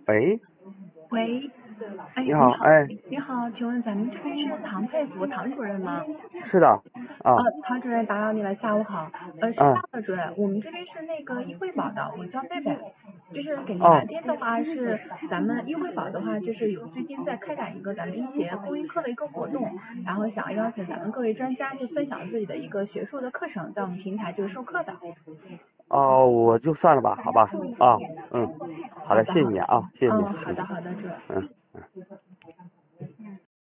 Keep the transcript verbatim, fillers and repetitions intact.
喂， 喂，哎， 你好， 你好， 哎， 你好，请问咱们这边是唐佩服唐主任吗？ 是的， 呃， 啊， 唐主任打扰你了，下午好。呃，是这嗯， 样的，主任，我们这边是那个易惠宝的，我叫贝贝。就是给您来哦， 电的话，是咱们易惠宝的话，就是有最近在开展一个咱们医协公益课的一个活动，然后想邀请咱们各位专家就分享自己的一个学术的课程，在我们平台就是授课的。 哦，我就算了吧，好吧，啊，嗯，好的， 好的，好的， 谢谢你啊，谢谢你， 嗯，好嗯的，好的，主任。 嗯。